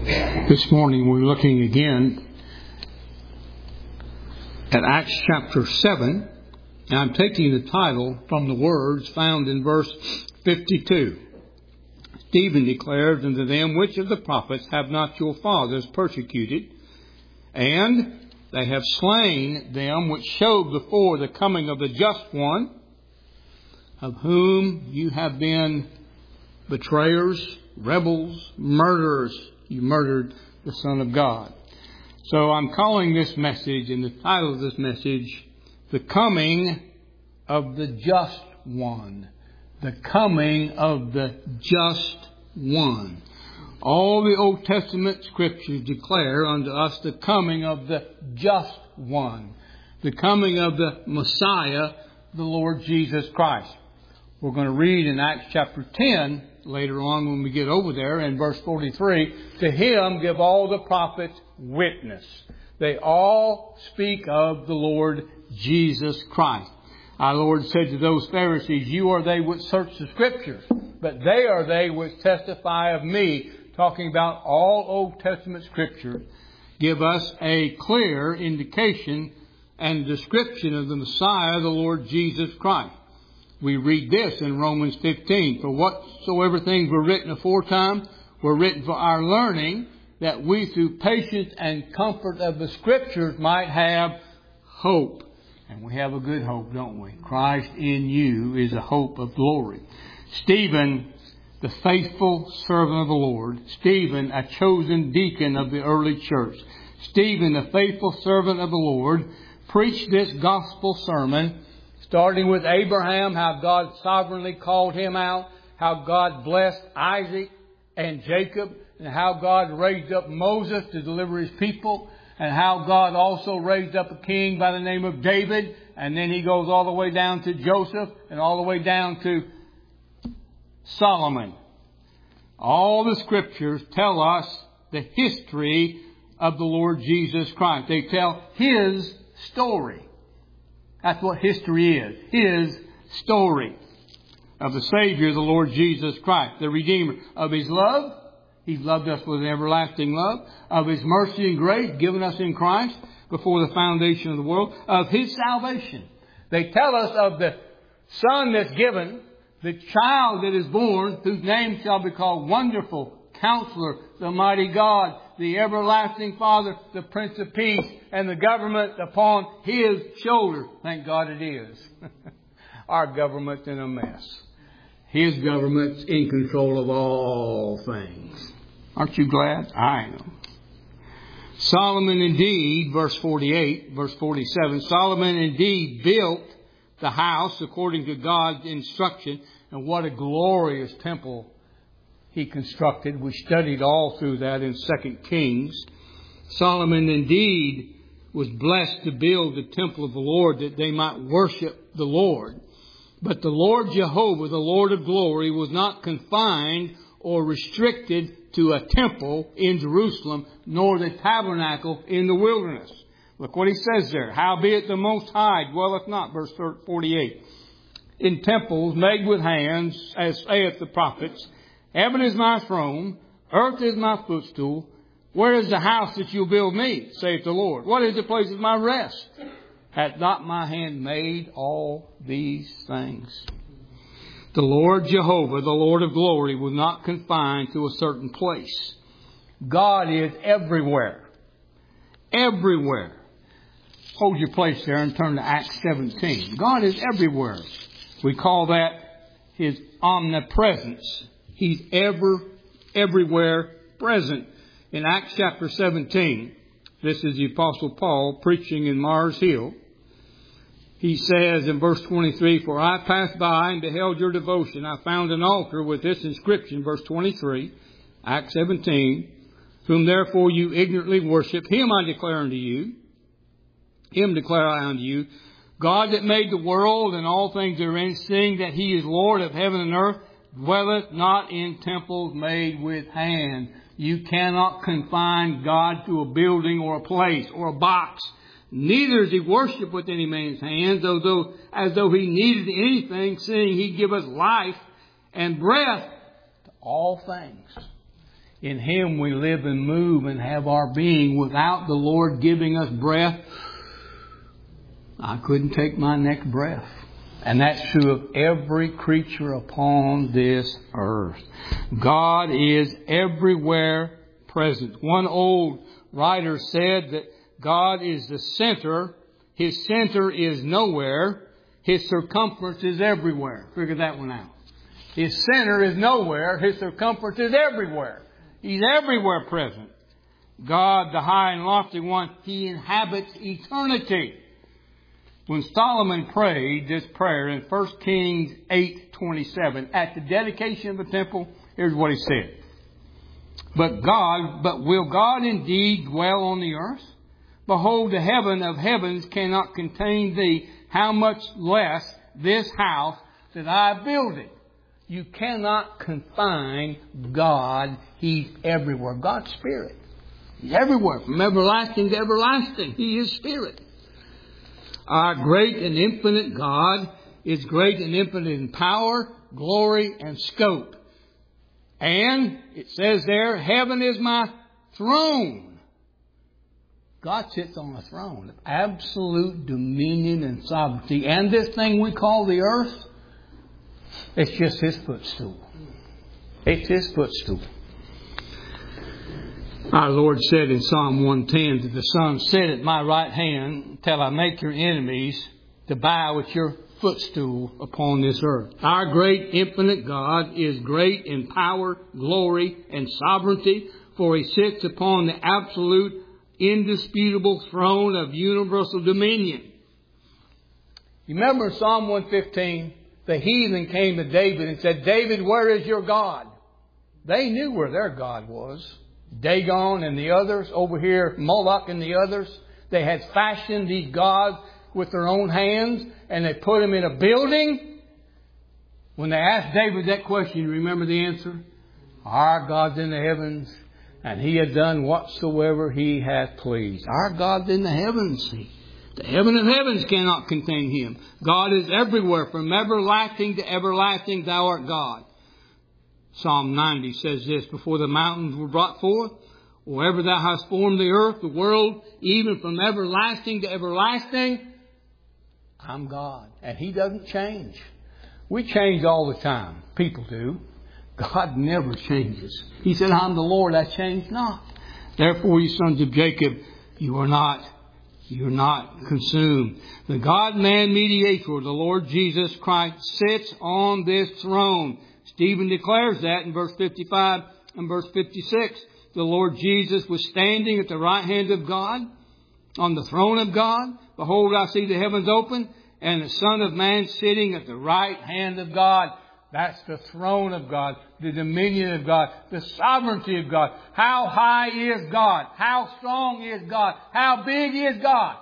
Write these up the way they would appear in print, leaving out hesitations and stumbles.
This morning we're looking again at Acts chapter 7, and I'm taking the title from the words found in verse 52. Stephen declared unto them, which of the prophets have not your fathers persecuted? And they have slain them which showed before the coming of the just one, of whom you have been betrayers, rebels, murderers. You murdered the Son of God. So I'm calling this message, and the title of this message, The Coming of the Just One. The Coming of the Just One. All the Old Testament scriptures declare unto us the coming of the Just One. The coming of the Messiah, the Lord Jesus Christ. We're going to read in Acts chapter 10 later on when we get over there in verse 43. To him give all the prophets witness. They all speak of the Lord Jesus Christ. Our Lord said to those Pharisees, you are they which search the Scriptures, but they are they which testify of me. Talking about all Old Testament Scriptures give us a clear indication and description of the Messiah, the Lord Jesus Christ. We read this in Romans 15. For whatsoever things were written aforetime were written for our learning, that we through patience and comfort of the Scriptures might have hope. And we have a good hope, don't we? Christ in you is a hope of glory. Stephen, the faithful servant of the Lord. Stephen, a chosen deacon of the early church. Stephen, the faithful servant of the Lord, preached this gospel sermon, starting with Abraham, how God sovereignly called him out, how God blessed Isaac and Jacob, and how God raised up Moses to deliver his people, and how God also raised up a king by the name of David, and then he goes all the way down to Joseph, and all the way down to Solomon. All the scriptures tell us the history of the Lord Jesus Christ. They tell His story. That's what history is. His story of the Savior, the Lord Jesus Christ, the Redeemer. Of His love, He's loved us with an everlasting love. Of His mercy and grace given us in Christ before the foundation of the world. Of His salvation. They tell us of the Son that's given, the child that is born, whose name shall be called Wonderful, Counselor, the Mighty God, the Everlasting Father, the Prince of Peace, and the government upon His shoulders. Thank God it is. Our government's in a mess. His government's in control of all things. Aren't you glad? I am. Solomon indeed, verse 48, verse 47, Solomon indeed built the house according to God's instruction. And what a glorious temple he constructed. We studied all through that in 2 Kings. Solomon indeed was blessed to build the temple of the Lord that they might worship the Lord. But the Lord Jehovah, the Lord of glory, was not confined or restricted to a temple in Jerusalem, nor the tabernacle in the wilderness. Look what he says there. Howbeit the Most High dwelleth not, verse 48, in temples made with hands, as saith the prophets, heaven is my throne, earth is my footstool. Where is the house that you'll build me, saith the Lord? What is the place of my rest? Hath not my hand made all these things? The Lord Jehovah, the Lord of glory, was not confined to a certain place. God is everywhere. Everywhere. Hold your place there and turn to Acts 17. God is everywhere. We call that His omnipresence. He's everywhere present. In Acts chapter 17, this is the Apostle Paul preaching in Mars Hill. He says in verse 23, For I passed by and beheld your devotion. I found an altar with this inscription, verse 23, Acts 17, Whom therefore you ignorantly worship, Him I declare unto you. Him declare I unto you. God that made the world and all things therein, seeing that He is Lord of heaven and earth, dwelleth not in temples made with hand. You cannot confine God to a building or a place or a box. Neither is He worshipped with any man's hands, as though He needed anything, seeing He giveth life and breath to all things. In Him we live and move and have our being. Without the Lord giving us breath, I couldn't take my next breath. And that's true of every creature upon this earth. God is everywhere present. One old writer said that God is the center. His center is nowhere. His circumference is everywhere. Figure that one out. His center is nowhere. His circumference is everywhere. He's everywhere present. God, the high and lofty one, He inhabits eternity. When Solomon prayed this prayer in 1 Kings 8:27, at the dedication of the temple, here's what he said. But will God indeed dwell on the earth? Behold, the heaven of heavens cannot contain thee. How much less this house that I build it? You cannot confine God. He's everywhere. God's Spirit. He's everywhere. From everlasting to everlasting. He is Spirit. Our great and infinite God is great and infinite in power, glory, and scope. And it says there, heaven is my throne. God sits on a throne of absolute dominion and sovereignty. And this thing we call the earth, it's just His footstool. It's His footstool. Our Lord said in Psalm 110 that the Son sit at my right hand till I make your enemies to bow at your footstool upon this earth. Our great infinite God is great in power, glory, and sovereignty, for He sits upon the absolute, indisputable throne of universal dominion. You remember in Psalm 115, the heathen came to David and said, David, where is your God? They knew where their God was. Dagon and the others, over here Moloch and the others. They had fashioned these gods with their own hands, and they put them in a building. When they asked David that question, you remember the answer? Our God's in the heavens, and He has done whatsoever He hath pleased. Our God's in the heavens. The heaven of heavens cannot contain Him. God is everywhere, from everlasting to everlasting, thou art God. Psalm 90 says this, before the mountains were brought forth, or ever thou hast formed the earth, the world, even from everlasting to everlasting, I'm God. And He doesn't change. We change all the time. People do. God never changes. He said, I'm the Lord, I change not. Therefore, you sons of Jacob, you're not consumed. The God-man mediator, the Lord Jesus Christ, sits on this throne. Stephen declares that in verse 55 and verse 56. The Lord Jesus was standing at the right hand of God, on the throne of God. Behold, I see the heavens open, and the Son of Man sitting at the right hand of God. That's the throne of God, the dominion of God, the sovereignty of God. How high is God? How strong is God? How big is God?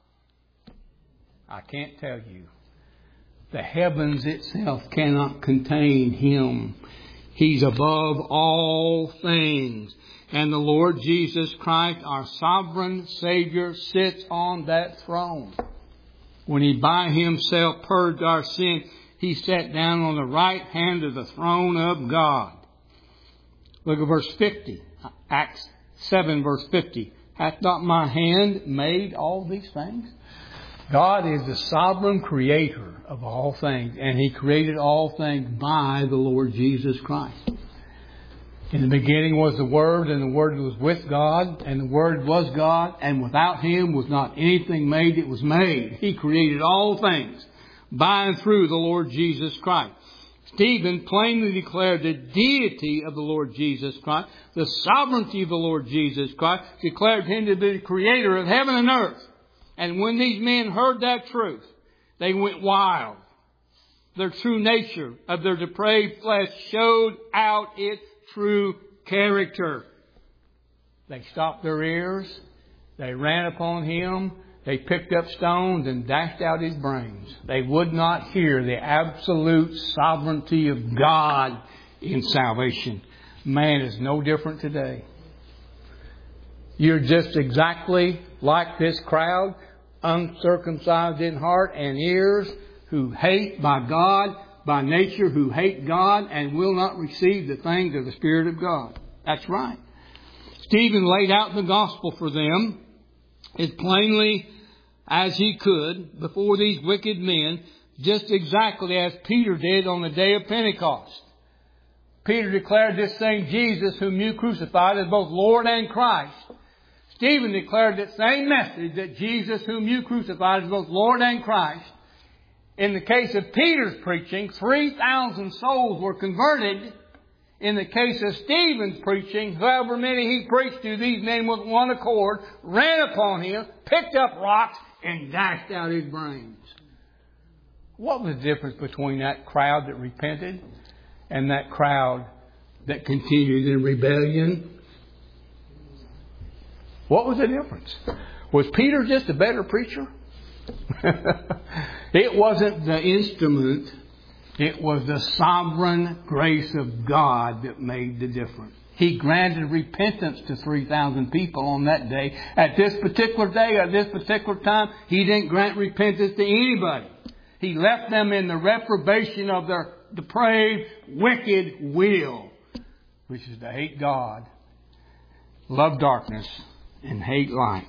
I can't tell you. The heavens itself cannot contain Him. He's above all things. And the Lord Jesus Christ, our sovereign Savior, sits on that throne. When He by Himself purged our sin, He sat down on the right hand of the throne of God. Look at verse 50. Acts 7 verse 50. Hath not my hand made all these things? God is the sovereign creator of all things, and He created all things by the Lord Jesus Christ. In the beginning was the Word, and the Word was with God, and the Word was God, and without Him was not anything made that was made. He created all things by and through the Lord Jesus Christ. Stephen plainly declared the deity of the Lord Jesus Christ, the sovereignty of the Lord Jesus Christ, declared Him to be the creator of heaven and earth. And when these men heard that truth, they went wild. Their true nature of their depraved flesh showed out its true character. They stopped their ears. They ran upon Him. They picked up stones and dashed out His brains. They would not hear the absolute sovereignty of God in salvation. Man is no different today. You're just exactly like this crowd, uncircumcised in heart and ears, who hate by God, by nature, who hate God and will not receive the things of the Spirit of God. That's right. Stephen laid out the gospel for them as plainly as he could before these wicked men, just exactly as Peter did on the day of Pentecost. Peter declared this same Jesus whom you crucified as both Lord and Christ. Stephen declared that same message, that Jesus whom you crucified as both Lord and Christ. In the case of Peter's preaching, 3,000 souls were converted. In the case of Stephen's preaching, however many he preached to, these men with one accord ran upon him, picked up rocks, and dashed out his brains. What was the difference between that crowd that repented and that crowd that continued in rebellion? What was the difference? Was Peter just a better preacher? It wasn't the instrument. It was the sovereign grace of God that made the difference. He granted repentance to 3,000 people on that day. At this particular day, at this particular time, He didn't grant repentance to anybody. He left them in the reprobation of their depraved, wicked will, which is to hate God, love darkness, and hate light.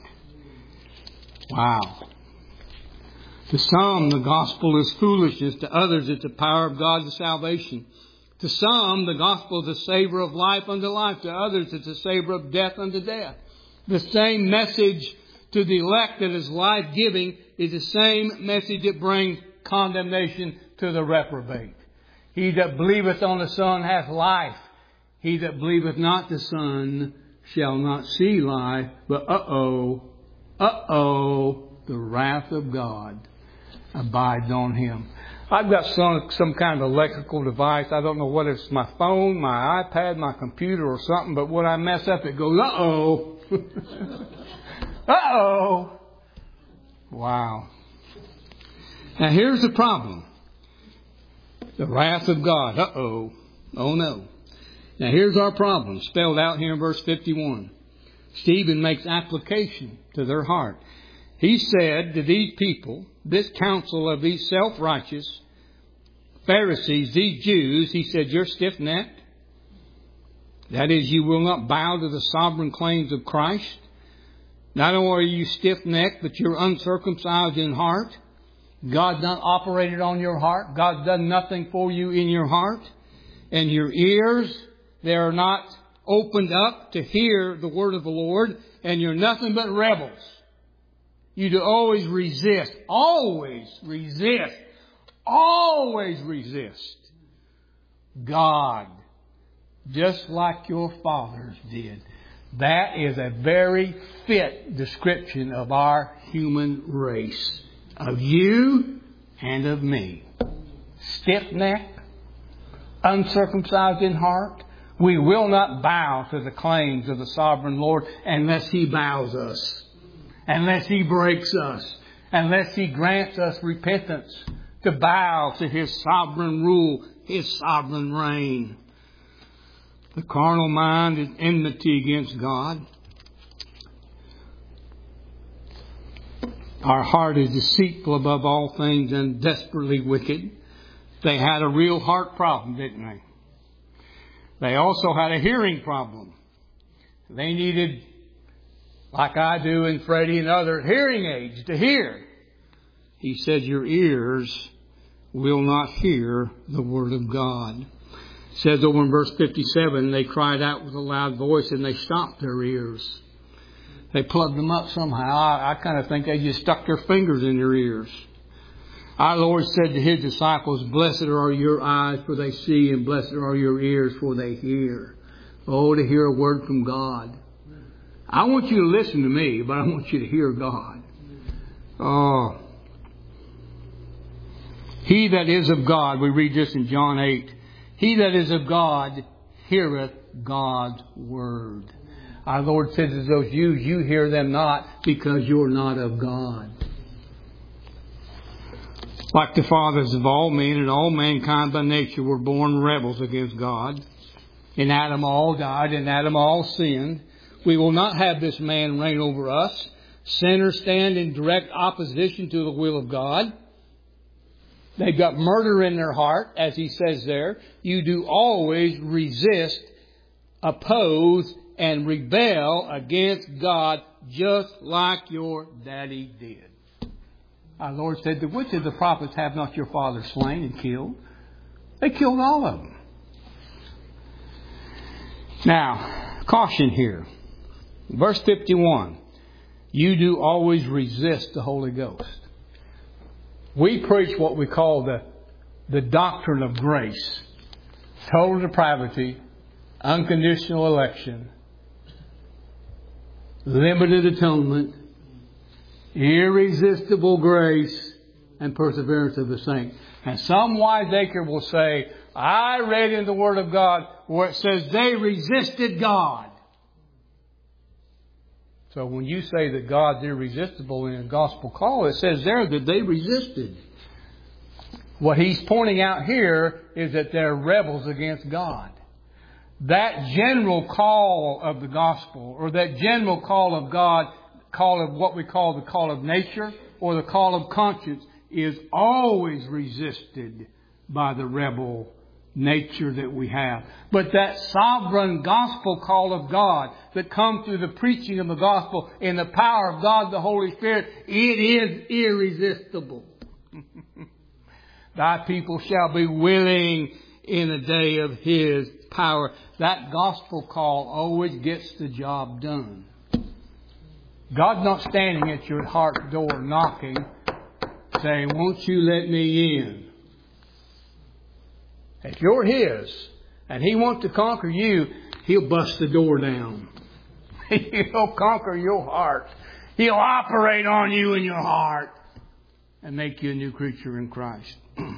Wow. To some, the gospel is foolishness. To others, it's the power of God to salvation. To some, the gospel is a savor of life unto life. To others, it's a savor of death unto death. The same message to the elect that is life-giving is the same message that brings condemnation to the reprobate. He that believeth on the Son hath life. He that believeth not the Son shall not see life, but the wrath of God abides on him. I've got some kind of electrical device. I don't know whether it's my phone, my iPad, my computer or something, but when I mess up it goes, uh-oh. Uh-oh. Wow. Now here's the problem. The wrath of God. Uh-oh. Oh no. Now here's our problem, spelled out here in verse 51. Stephen makes application to their heart. He said to these people, this council of these self-righteous Pharisees, these Jews, he said, you're stiff-necked. That is, you will not bow to the sovereign claims of Christ. Not only are you stiff-necked, but you're uncircumcised in heart. God's not operated on your heart. God's done nothing for you in your heart. And your ears, they are not opened up to hear the word of the Lord. And you're nothing but rebels. You do always resist. Always resist. Always resist God. Just like your fathers did. That is a very fit description of our human race. Of you and of me. Stiff-necked. Uncircumcised in heart. We will not bow to the claims of the sovereign Lord unless He bows us. Unless He breaks us. Unless He grants us repentance. To bow to His sovereign rule. His sovereign reign. The carnal mind is enmity against God. Our heart is deceitful above all things and desperately wicked. They had a real heart problem, didn't they? They also had a hearing problem. They needed, like I do and Freddie and others, hearing aids to hear. He said, your ears will not hear the word of God. It says over in verse 57, they cried out with a loud voice and they stopped their ears. They plugged them up somehow. I kind of think they just stuck their fingers in their ears. Our Lord said to His disciples, blessed are your eyes for they see, and blessed are your ears for they hear. Oh, to hear a word from God. I want you to listen to me, but I want you to hear God. Oh. He that is of God, we read this in John 8. He that is of God heareth God's word. Our Lord says to those Jews, you hear them not because you're not of God. Like the fathers of all men and all mankind by nature were born rebels against God. In Adam all died, in Adam all sinned. We will not have this man reign over us. Sinners stand in direct opposition to the will of God. They've got murder in their heart, as he says there. You do always resist oppose and rebel against God just like your daddy did. Our Lord said, which of the prophets have not your father slain and killed? They killed all of them. Now, caution here. Verse 51. You do always resist the Holy Ghost. We preach what we call the doctrine of grace. Total depravity, unconditional election, limited atonement, irresistible grace, and perseverance of the saints. And some wiseacre will say, I read in the Word of God where it says they resisted God. So when you say that God's irresistible in a gospel call, it says there that they resisted. What he's pointing out here is that they're rebels against God. That general call of the gospel, or that general call of God, call of what we call the call of nature or the call of conscience, is always resisted by the rebel nature that we have. But that sovereign gospel call of God that comes through the preaching of the gospel in the power of God, the Holy Spirit, it is irresistible. Thy people shall be willing in the day of His power. That gospel call always gets the job done. God's not standing at your heart door knocking, saying, won't you let me in? If you're His and He wants to conquer you, He'll bust the door down. He'll conquer your heart. He'll operate on you in your heart and make you a new creature in Christ.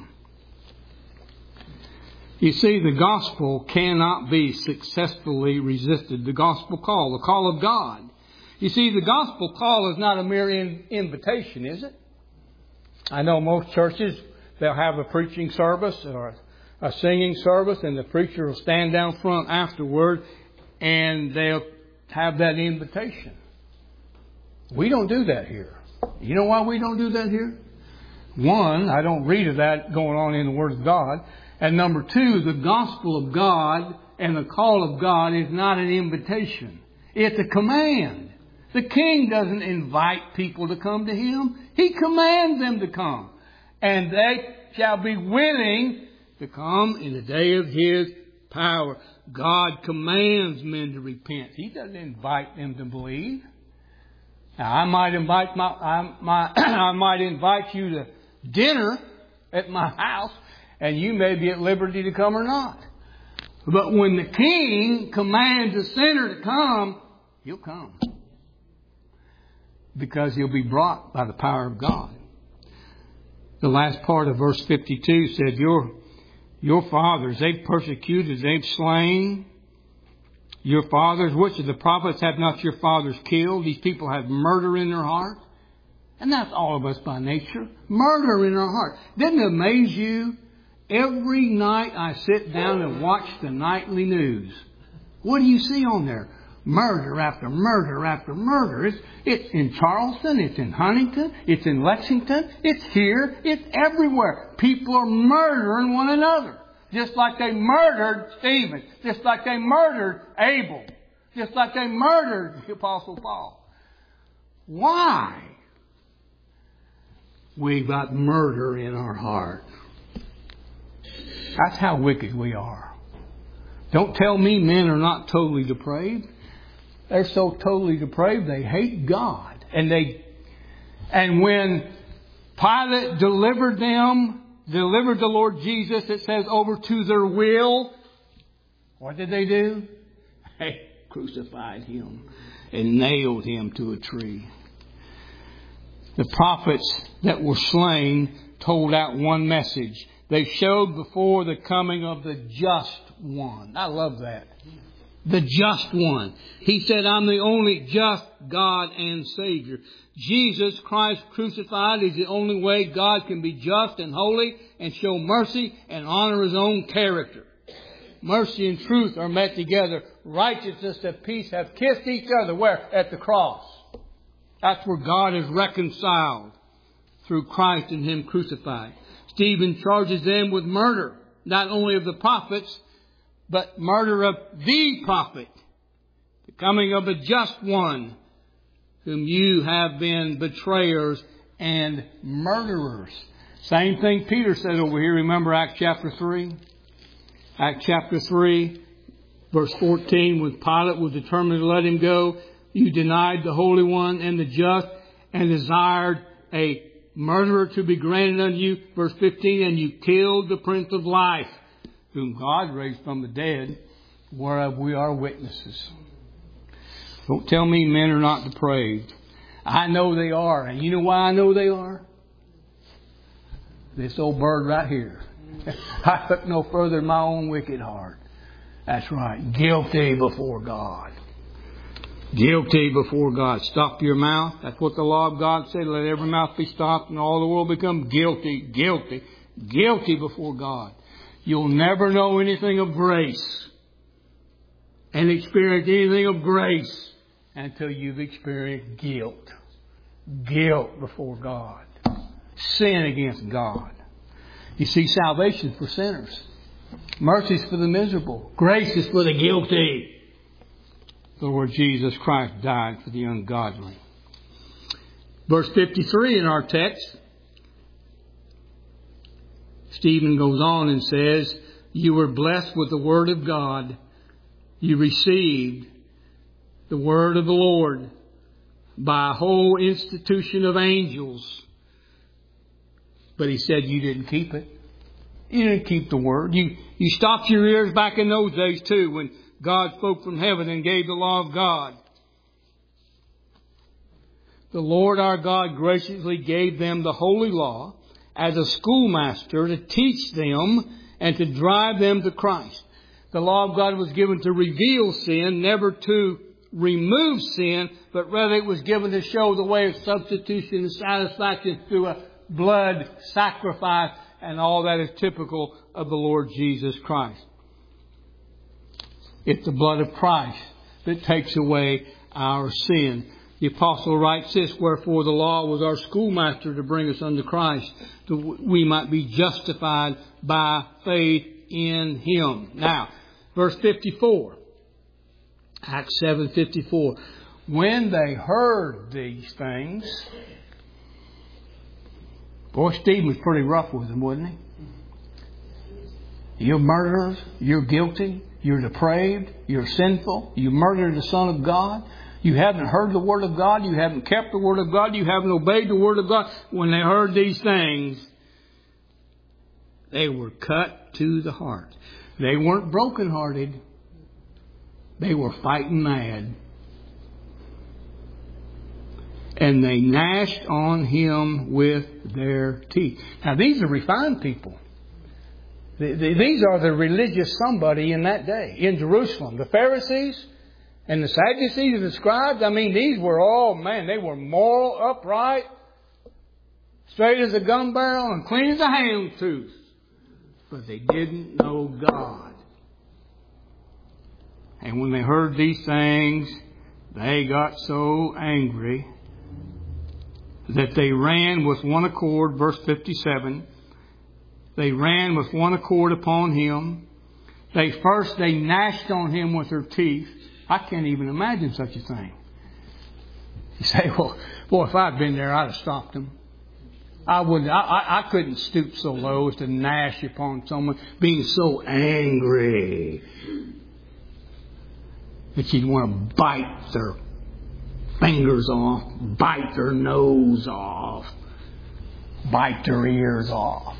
You see, the gospel cannot be successfully resisted. The gospel call, the call of God. You see, the gospel call is not a mere invitation, is it? I know most churches, they'll have a preaching service or a singing service, and the preacher will stand down front afterward and they'll have that invitation. We don't do that here. You know why we don't do that here? One, I don't read of that going on in the Word of God. And number two, the gospel of God and the call of God is not an invitation. It's a command. The King doesn't invite people to come to Him. He commands them to come. And they shall be willing to come in the day of His power. God commands men to repent. He doesn't invite them to believe. Now, I might invite I might invite you to dinner at my house, and you may be at liberty to come or not. But when the King commands a sinner to come, he'll come. Because he'll be brought by the power of God. The last part of verse 52 said, Your fathers, they've persecuted, they've slain. Your fathers, which of the prophets have not your fathers killed? These people have murder in their heart. And that's all of us by nature. Murder in our heart. Didn't it amaze you? Every night I sit down and watch the nightly news. What do you see on there? Murder after murder after murder. It's in Charleston, it's in Huntington, it's in Lexington, it's here, it's everywhere. People are murdering one another. Just like they murdered Stephen. Just like they murdered Abel. Just like they murdered the Apostle Paul. Why? We've got murder in our heart. That's how wicked we are. Don't tell me men are not totally depraved. They're so totally depraved they hate God. And when Pilate delivered the Lord Jesus, it says, over to their will, what did they do? They crucified Him and nailed Him to a tree. The prophets that were slain told out one message. They showed before the coming of the just one. I love that. The just one. He said, I'm the only just God and Savior. Jesus Christ crucified is the only way God can be just and holy and show mercy and honor His own character. Mercy and truth are met together. Righteousness and peace have kissed each other. Where? At the cross. That's where God is reconciled through Christ and Him crucified. Stephen charges them with murder, not only of the prophets, but murder of the prophet, the coming of the just one, whom you have been betrayers and murderers. Same thing Peter said over here. Remember Acts chapter 3? Acts chapter 3, verse 14, when Pilate was determined to let him go, you denied the Holy One and the just and desired a murderer to be granted unto you. Verse 15, and you killed the Prince of Life, whom God raised from the dead, whereof we are witnesses. Don't tell me men are not depraved. I know they are. And you know why I know they are? This old bird right here. I look no further than my own wicked heart. That's right. Guilty before God. Guilty before God. Stop your mouth. That's what the law of God said. Let every mouth be stopped and all the world become guilty. Guilty. Guilty before God. You'll never know anything of grace and experience anything of grace until you've experienced guilt. Guilt before God. Sin against God. You see, salvation is for sinners. Mercy is for the miserable. Grace is for the guilty. The Lord Jesus Christ died for the ungodly. Verse 53 in our text, Stephen goes on and says, you were blessed with the word of God. You received the word of the Lord by a whole institution of angels. But he said you didn't keep it. You didn't keep the word. You stopped your ears back in those days too, when God spoke from heaven and gave the law of God. The Lord our God graciously gave them the holy law as a schoolmaster to teach them and to drive them to Christ. The law of God was given to reveal sin, never to remove sin, but rather it was given to show the way of substitution and satisfaction through a blood sacrifice, and all that is typical of the Lord Jesus Christ. It's the blood of Christ that takes away our sin. The apostle writes this, wherefore the law was our schoolmaster to bring us unto Christ, that we might be justified by faith in Him. Now, verse 54, Acts 7:54. When they heard these things, boy, Stephen was pretty rough with them, wasn't he? You're murderers. You're guilty. You're depraved. You're sinful. You murdered the Son of God. You haven't heard the Word of God. You haven't kept the Word of God. You haven't obeyed the Word of God. When they heard these things, they were cut to the heart. They weren't brokenhearted. They were fighting mad. And they gnashed on him with their teeth. Now, these are refined people. These are the religious somebody in that day in Jerusalem. The Pharisees and the Sadducees and the scribes, I mean, these were all, man, they were moral, upright, straight as a gun barrel and clean as a ham tooth. But they didn't know God. And when they heard these things, they got so angry that they ran with one accord, verse 57. They ran with one accord upon him. They gnashed on him with their teeth. I can't even imagine such a thing. You say, well, boy, if I'd been there, I'd have stopped him. I couldn't stoop so low as to gnash upon someone being so angry that you'd want to bite their fingers off, bite their nose off, bite their ears off.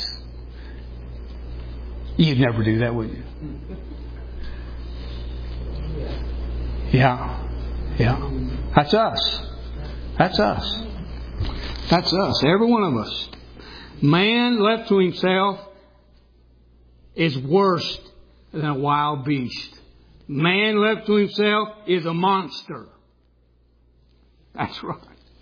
You'd never do that, would you? Yeah. That's us. That's us. Every one of us. Man left to himself is worse than a wild beast. Man left to himself is a monster. That's right.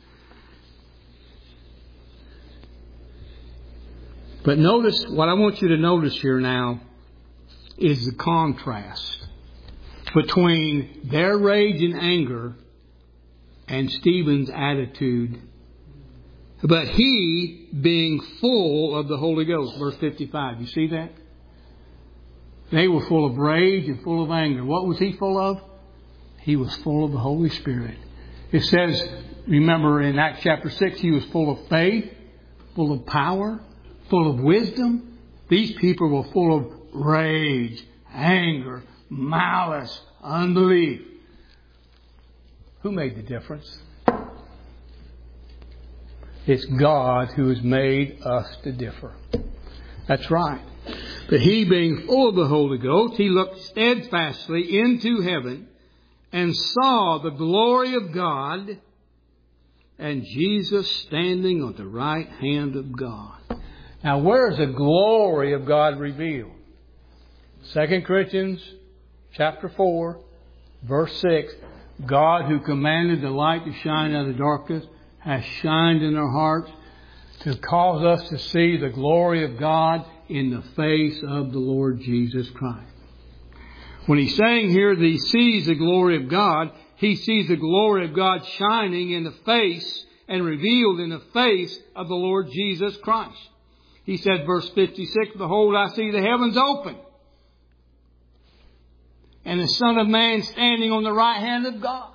But notice, what I want you to notice here now is the contrast between their rage and anger and Stephen's attitude. But he being full of the Holy Ghost, verse 55. You see that? They were full of rage and full of anger. What was he full of? He was full of the Holy Spirit. It says, remember in Acts chapter 6, he was full of faith, full of power, full of wisdom. These people were full of rage, anger, malice, unbelief. Who made the difference? It's God who has made us to differ. That's right. But he, being full of the Holy Ghost, he looked steadfastly into heaven and saw the glory of God and Jesus standing on the right hand of God. Now, where is the glory of God revealed? 2 Corinthians chapter 4, verse 6. God who commanded the light to shine out of the darkness has shined in our hearts to cause us to see the glory of God in the face of the Lord Jesus Christ. When he's saying here that he sees the glory of God, he sees the glory of God shining in the face and revealed in the face of the Lord Jesus Christ. He said, verse 56, behold, I see the heavens open, and the Son of Man standing on the right hand of God.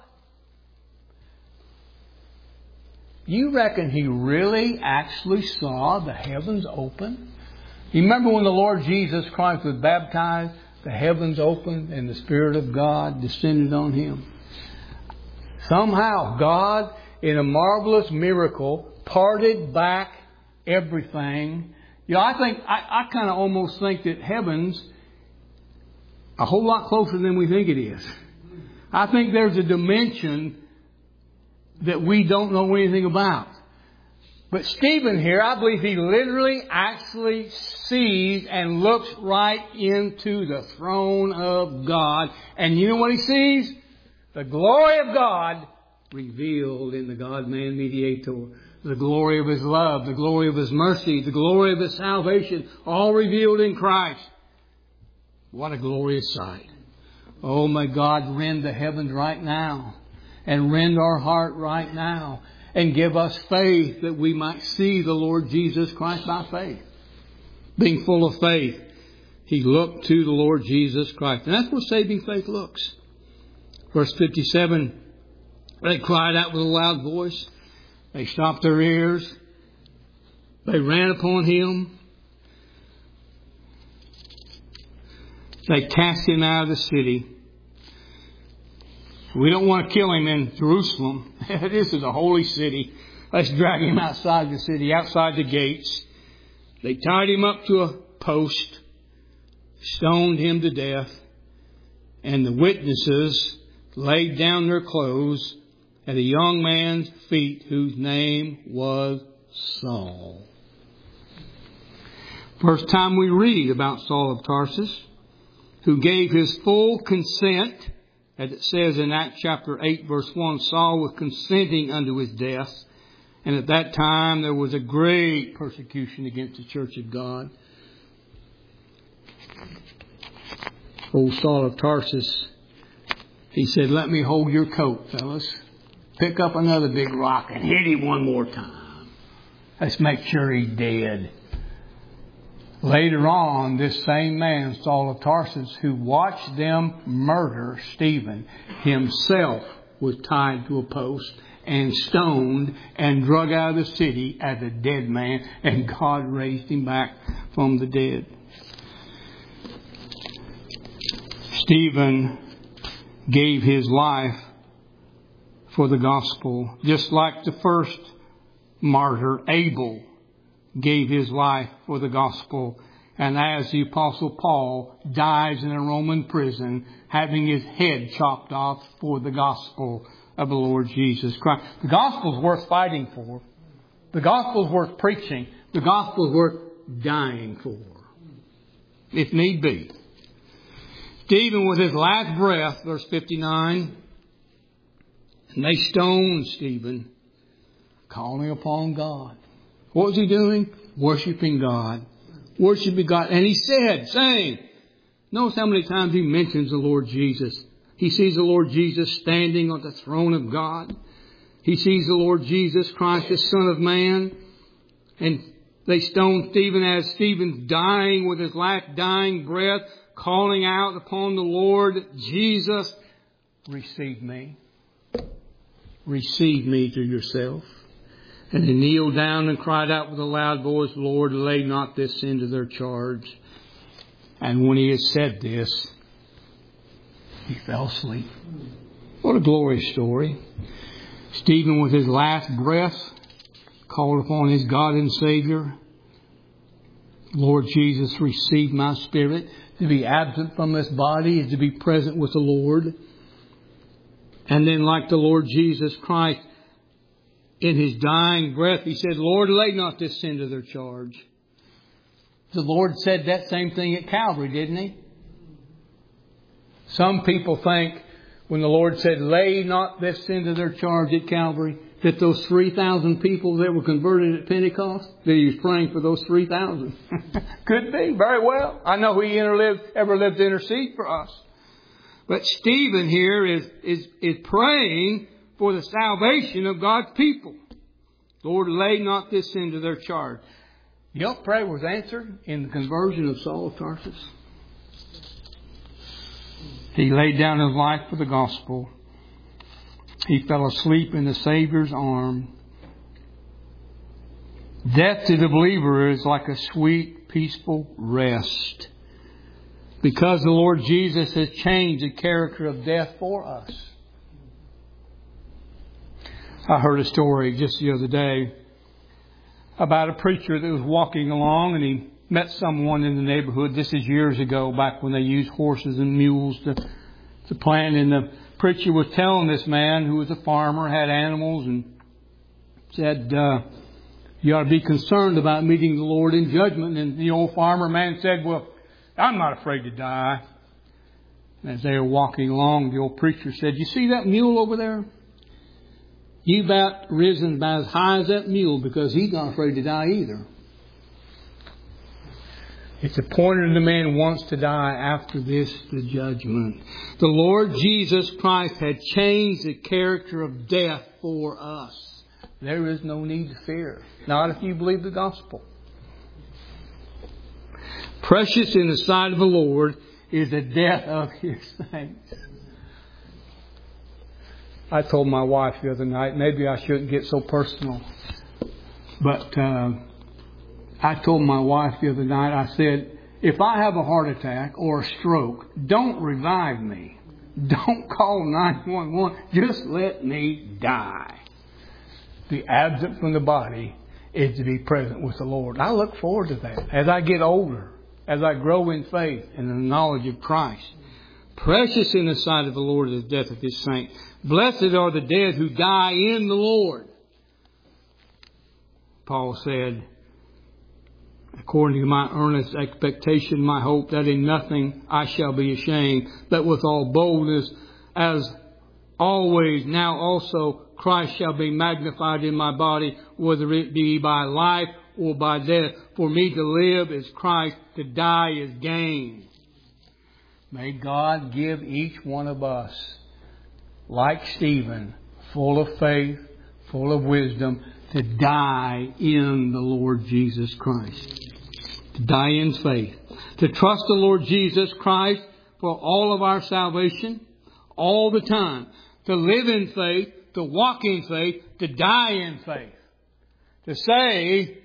You reckon he really actually saw the heavens open? You remember when the Lord Jesus Christ was baptized, the heavens opened and the Spirit of God descended on him? Somehow God, in a marvelous miracle, parted back everything. You know, I kind of almost think that heaven's a whole lot closer than we think it is. I think there's a dimension that we don't know anything about. But Stephen here, I believe he literally actually sees and looks right into the throne of God. And you know what he sees? The glory of God revealed in the God-man mediator. The glory of his love, the glory of his mercy, the glory of his salvation, all revealed in Christ. What a glorious sight. Oh, may God rend the heavens right now and rend our heart right now and give us faith that we might see the Lord Jesus Christ by faith. Being full of faith, he looked to the Lord Jesus Christ. And that's where saving faith looks. Verse 57, they cried out with a loud voice. They stopped their ears. They ran upon him. They cast him out of the city. We don't want to kill him in Jerusalem. This is a holy city. Let's drag him outside the city, outside the gates. They tied him up to a post, stoned him to death, and the witnesses laid down their clothes at a young man's feet whose name was Saul. First time we read about Saul of Tarsus, who gave his full consent, as it says in Acts chapter 8 verse 1, Saul was consenting unto his death. And at that time there was a great persecution against the church of God. Old Saul of Tarsus, he said, let me hold your coat, fellas. Pick up another big rock and hit him one more time. Let's make sure he's dead. Later on, this same man, Saul of Tarsus, who watched them murder Stephen, himself was tied to a post and stoned and drug out of the city as a dead man, and God raised him back from the dead. Stephen gave his life for the gospel, just like the first martyr, Abel, gave his life for the gospel. And as the Apostle Paul dies in a Roman prison, having his head chopped off for the gospel of the Lord Jesus Christ. The gospel is worth fighting for. The gospel is worth preaching. The gospel is worth dying for, if need be. Stephen, with his last breath, verse 59, and they stoned Stephen, calling upon God. What was he doing? Worshipping God. Worshipping God. And he said, saying, notice how many times he mentions the Lord Jesus. He sees the Lord Jesus standing on the throne of God. He sees the Lord Jesus Christ, the Son of Man. And they stoned Stephen as Stephen's dying with his last dying breath. calling out upon the Lord Jesus, receive me. Receive me to yourself. And he kneeled down and cried out with a loud voice, Lord, lay not this sin to their charge. And when he had said this, he fell asleep. What a glorious story. Stephen, with his last breath, called upon his God and Savior. Lord Jesus, receive my spirit. To be absent from this body is to be present with the Lord. And then, like the Lord Jesus Christ, in his dying breath, he said, Lord, lay not this sin to their charge. The Lord said that same thing at Calvary, didn't he? Some people think when the Lord said, lay not this sin to their charge at Calvary, that those 3,000 people that were converted at Pentecost, that he was praying for those 3,000. Could be, very well. I know he ever lived to intercede for us. But Stephen here is praying for the salvation of God's people. Lord, lay not this sin to their charge. You know, prayer was answered in the conversion of Saul of Tarsus. He laid down his life for the gospel. He fell asleep in the Savior's arm. Death to the believer is like a sweet, peaceful rest. Because the Lord Jesus has changed the character of death for us. I heard a story just the other day about a preacher that was walking along and he met someone in the neighborhood. This is years ago, back when they used horses and mules to plant. And the preacher was telling this man who was a farmer, had animals, and said, you ought to be concerned about meeting the Lord in judgment. And the old farmer man said, well, I'm not afraid to die. And as they were walking along, the old preacher said, you see that mule over there? You've about risen about as high as that mule, because he's not afraid to die either. It's appointed the man wants to die, after this the judgment. The Lord Jesus Christ had changed the character of death for us. There is no need to fear. Not if you believe the gospel. Precious in the sight of the Lord is the death of His saints. I told my wife the other night, maybe I shouldn't get so personal, but I told my wife the other night, I said, if I have a heart attack or a stroke, don't revive me. Don't call 911. Just let me die. Be absent from the body is to be present with the Lord. I look forward to that as I get older, as I grow in faith and in the knowledge of Christ. Precious in the sight of the Lord is the death of His saints. Blessed are the dead who die in the Lord. Paul said, according to my earnest expectation, my hope, that in nothing I shall be ashamed, but with all boldness, as always, now also Christ shall be magnified in my body, whether it be by life or by death. For me to live is Christ, to die is gain. May God give each one of us, like Stephen, full of faith, full of wisdom, to die in the Lord Jesus Christ. To die in faith. To trust the Lord Jesus Christ for all of our salvation, all the time. To live in faith, to walk in faith, to die in faith. To say,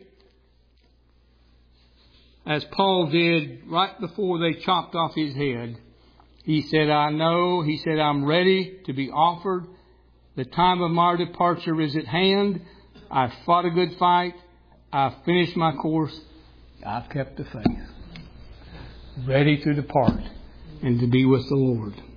as Paul did right before they chopped off his head, he said, I'm ready to be offered. The time of my departure is at hand. I've fought a good fight. I've finished my course. I've kept the faith. Ready to depart and to be with the Lord.